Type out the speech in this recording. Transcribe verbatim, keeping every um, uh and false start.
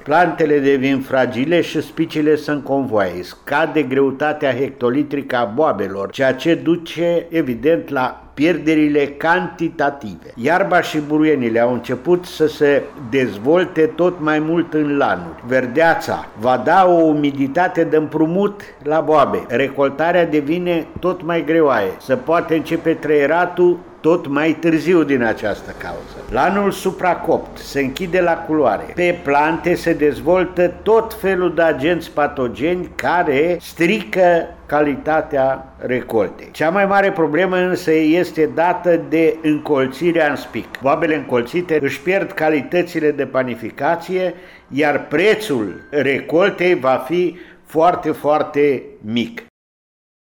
plantele devin fragile și spicile sunt convoaie, scade greutatea hectolitrică a boabelor, ceea ce duce evident la pierderile cantitative. Iarba și buruienile au început să se dezvolte tot mai mult în lanuri. Verdeața va da o umiditate de împrumut la boabe. Recoltarea devine tot mai greoaie. Se poate începe trăieratul tot mai târziu din această cauză. Lanul supracopt se închide la culoare. Pe plante se dezvoltă tot felul de agenți patogeni care strică calitatea recoltei. Cea mai mare problemă însă este dată de încolțirea în spic. Boabele încolțite își pierd calitățile de panificație, iar prețul recoltei va fi foarte, foarte mic.